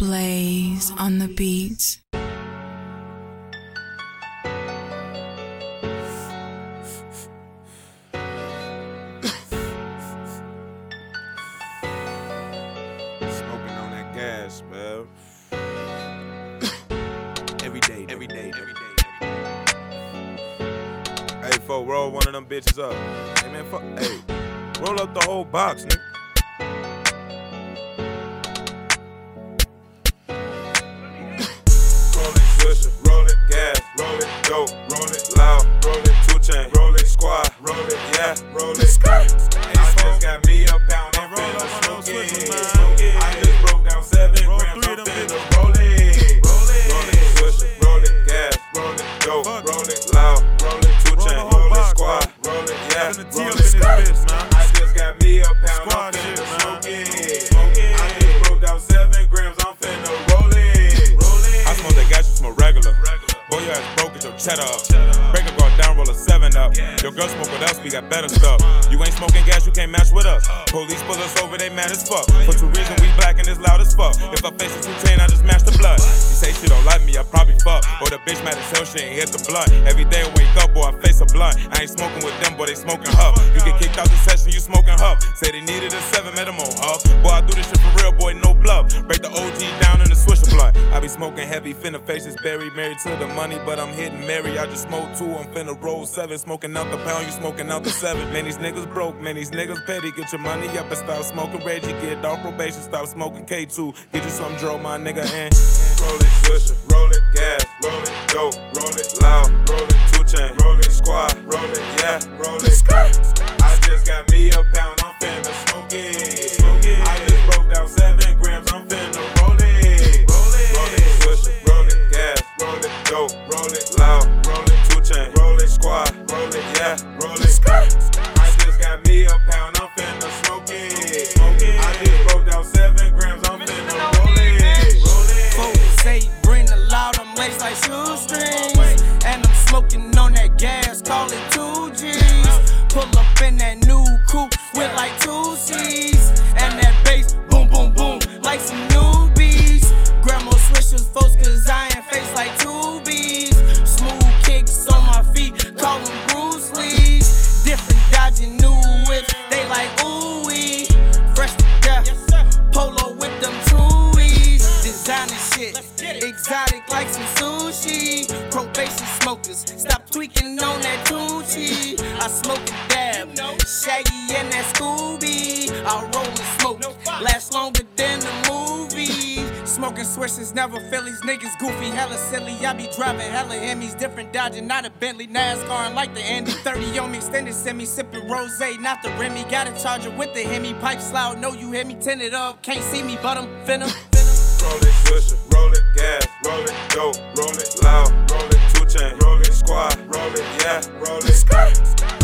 Blaze on the beats. Smoking on that gas, man. Every day. Hey, folk, roll one of them bitches up. Hey, man, fuck. Hey, roll up the whole box, nigga. Roll it, Swisher, roll it, gas, roll it, dope, roll it, loud, roll it, 2 Chainz, roll it, squad, roll it, yeah, roll it, skirt. I just got me a pound, I'm finna smoke it. I just broke down 7 grams, I'm finna roll it. Roll it, Swisher, roll it, gas, roll it, dope, roll it, loud, roll it, 2 Chainz, roll it, squad, roll it, yeah, roll it, skirt. I just got me a pound, I'm finna smoke it. I just broke down 7 grams, I'm finna roll it. I smoke that gas, you smoke regular. Boy, your ass broke, get your cheddar up. Break a guard down, roll a 7 up. Your girl smoke with us, we got better stuff. You ain't smoking gas, you can't match with us. Police pull us over, they mad as fuck. For 2 reasons, we black and it's loud as fuck. If I face a 2 Chainz, I just match the blood. She say she don't like me, I probably fuck. Or the bitch mad as hell, she ain't hit the blunt. Every day I wake up, boy, I face a blunt. I ain't smoking with them, boy, they smoking huff. You get kicked out the session, you smoking huff. Say they needed a 7, met them on huff. Boy, I do this shit for real, boy, no bluff. Break the OG down in the Swisher blunt. I be smoking heavy, finna face this berry. Married to the money, but I'm hitting Mary. I just smoke 2, I'm finna roll 7. Smoking out the pound, you smoking out the 7. Man, these niggas broke, man, these niggas petty. Get your money up and stop smoking Reggie. Get off probation, stop smoking K2. Get you some dro, my nigga, and roll it, Swisher, roll it, gas, roll it, dope, roll it, loud, roll it, 2 Chainz, roll it, squad, roll it, yeah, roll it, skirt. I just got me a pound, I'm finna smoke it. I just broke down 7 grams, I'm finna roll it. Roll it, Swisher, roll it, gas, roll it, dope, roll it, loud, roll it, 2 Chainz, roll it, squad, roll it, yeah, roll it, skirt. I just got me a pound, I'm finna smoke it. I just broke down 7 grams, I'm finna roll it. Folks say bring the loud, I'm laced like shoestrings. And I'm smoking on that gas, call it 2 G's. Pull up in that new coupe with like 2 C's. And that bass, boom, boom, boom, like some newbies. Grandma Swishers, folks, cause I ain't face like 2 B's. Smooth kicks on my feet, call them Bruce Lee's. Different dodging new whips, they like ooh-wee. Fresh to death, polo with them Tuies. Designer shit, exotic like some sushi. Probation smokers, stop tweaking on that Tucci. I smoke a dab, Shaggy and that Scooby. I'll roll and smoke, last longer than the movie. Smoking swishers, never feel these niggas goofy, hella silly. I be driving hella Hemis, different dodging, not a Bentley. NASCAR like the Andy 30 on me, extended semi, sipping rosé, not the Remy. Got a charger with the Hemi, pipes loud, know you hear me, tinted up. Can't see me, but I'm finna. Roll it, Swisher, roll it, gas, roll it, dope, roll it, loud, roll it, 2 Chainz, roll it, squad, roll it, yeah, roll it, skirt.